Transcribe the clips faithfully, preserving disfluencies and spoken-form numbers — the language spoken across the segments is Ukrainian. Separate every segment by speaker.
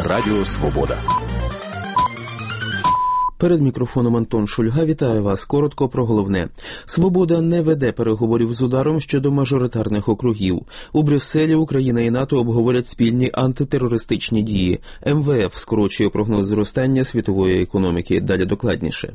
Speaker 1: Радіо Свобода.
Speaker 2: Перед мікрофоном Антон Шульга. Вітаю вас. Коротко про головне. «Свобода» не веде переговорів з ударом щодо мажоритарних округів. У Брюсселі Україна і НАТО обговорять спільні антитерористичні дії. ем ве еф скорочує прогноз зростання світової економіки. Далі докладніше.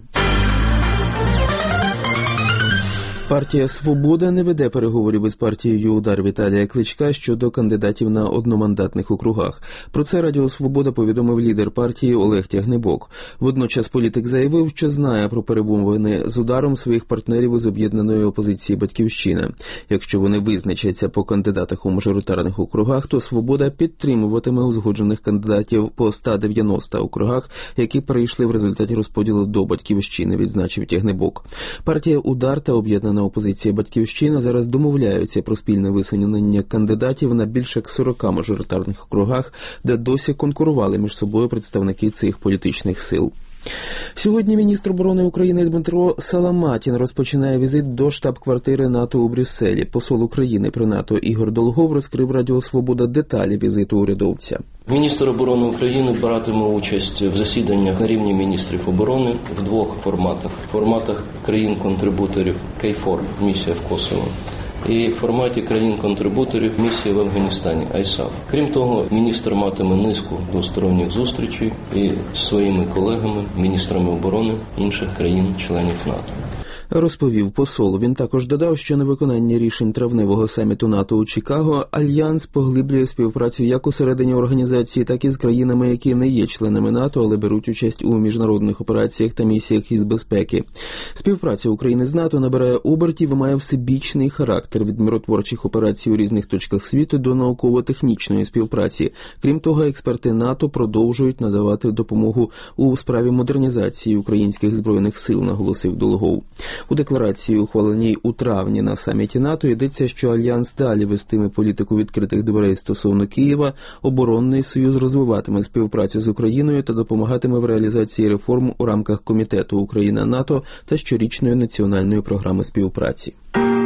Speaker 2: Партія «Свобода» не веде переговорів із партією «Удар» Віталія Кличка щодо кандидатів на одномандатних округах. Про це Радіо Свобода повідомив лідер партії Олег Тягнибок. Водночас політик заявив, що знає про перемовини з ударом своїх партнерів із об'єднаної опозиції «Батьківщина». Якщо вони визначаться по кандидатах у мажоритарних округах, то «Свобода» підтримуватиме узгоджених кандидатів по ста дев'яноста округах, які перейшли в результаті розподілу до «Батьківщини», відзначив Тягнибок. Партія «Удар» та об'єднана опозиція «Батьківщина» зараз домовляються про спільне висунення кандидатів на більше як сорока мажоритарних округах, де досі конкурували між собою представники цих політичних сил. Сьогодні міністр оборони України Дмитро Саламатін розпочинає візит до штаб-квартири НАТО у Брюсселі. Посол України при НАТО Ігор Долгов розкрив Радіо Свобода деталі візиту урядовця.
Speaker 3: Міністр оборони України братиме участь в засіданнях на рівні міністрів оборони в двох форматах. В форматах країн-контрибуторів Кейфор, місія в Косово, і в форматі країн-контрибуторів місія в Афганістані, Айсаф. Крім того, міністр матиме низку двосторонніх зустрічей і з своїми колегами, міністрами оборони інших країн-членів НАТО.
Speaker 2: Розповів посол. Він також додав, що на виконання рішень травневого саміту НАТО у Чикаго Альянс поглиблює співпрацю як усередині організації, так і з країнами, які не є членами НАТО, але беруть участь у міжнародних операціях та місіях із безпеки. Співпраця України з НАТО набирає обертів і має всебічний характер від миротворчих операцій у різних точках світу до науково-технічної співпраці. Крім того, експерти НАТО продовжують надавати допомогу у справі модернізації українських збройних сил, наголосив Долгов. У декларації, ухваленій у травні на саміті НАТО, йдеться, що Альянс далі вестиме політику відкритих дверей стосовно Києва, оборонний союз розвиватиме співпрацю з Україною та допомагатиме в реалізації реформ у рамках Комітету Україна-НАТО та щорічної національної програми співпраці.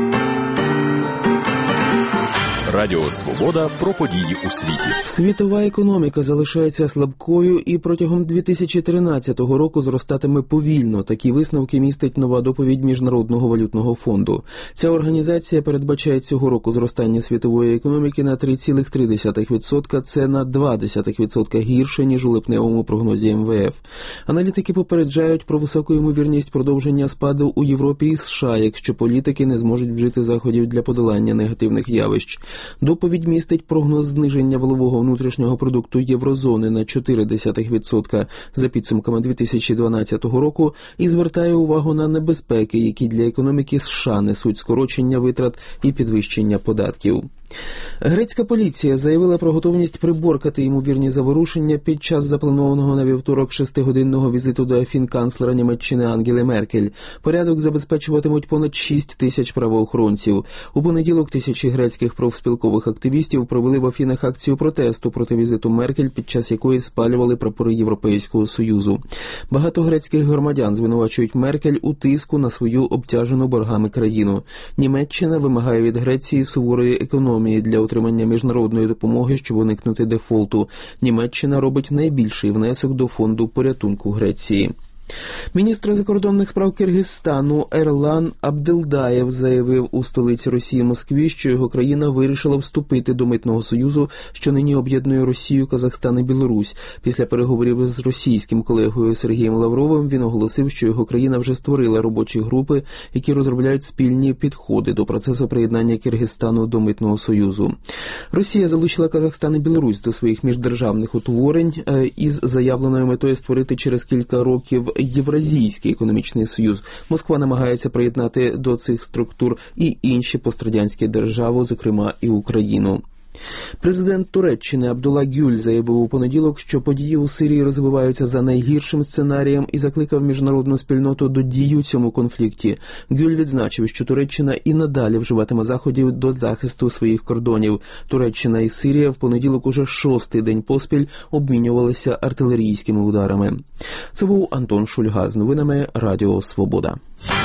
Speaker 1: Радіо Свобода про події у світі.
Speaker 2: Світова економіка залишається слабкою і протягом дві тисячі тринадцятого року зростатиме повільно. Такі висновки містить нова доповідь Міжнародного валютного фонду. Ця організація передбачає цього року зростання світової економіки на три цілих три десятих відсотка. Це на два десятих відсотка гірше, ніж у липневому прогнозі ем ве еф. Аналітики попереджають про високу ймовірність продовження спаду у Європі і США, якщо політики не зможуть вжити заходів для подолання негативних явищ. Доповідь містить прогноз зниження валового внутрішнього продукту Єврозони на чотири десятих відсотка за підсумками дві тисячі дванадцятого року і звертає увагу на небезпеки, які для економіки США несуть скорочення витрат і підвищення податків. Грецька поліція заявила про готовність приборкати ймовірні заворушення під час запланованого на вівторок шестигодинного візиту до Афін канцлера Німеччини Ангели Меркель. Порядок забезпечуватимуть понад шість тисяч правоохоронців. У понеділок тисячі грецьких профспілкових активістів провели в Афінах акцію протесту проти візиту Меркель, під час якої спалювали прапори Європейського Союзу. Багато грецьких громадян звинувачують Меркель у тиску на свою обтяжену боргами країну. Німеччина вимагає від Греції суворої економії для отримання міжнародної допомоги, щоб уникнути дефолту. Німеччина робить найбільший внесок до фонду порятунку Греції. Міністр закордонних справ Киргизстану Ерлан Абдилдаєв заявив у столиці Росії Москві, що його країна вирішила вступити до Митного союзу, що нині об'єднує Росію, Казахстан і Білорусь. Після переговорів з російським колегою Сергієм Лавровим він оголосив, що його країна вже створила робочі групи, які розробляють спільні підходи до процесу приєднання Киргизстану до Митного союзу. Росія залучила Казахстан і Білорусь до своїх міждержавних утворень із заявленою метою створити через кілька років Євразійський економічний союз. Москва намагається приєднати до цих структур і інші пострадянські держави, зокрема і Україну. Президент Туреччини Абдулла Гюль заявив у понеділок, що події у Сирії розвиваються за найгіршим сценарієм і закликав міжнародну спільноту до дій у цьому конфлікті. Гюль відзначив, що Туреччина і надалі вживатиме заходів до захисту своїх кордонів. Туреччина і Сирія в понеділок уже шостий день поспіль обмінювалися артилерійськими ударами. Це був Антон Шульга з новинами Радіо Свобода.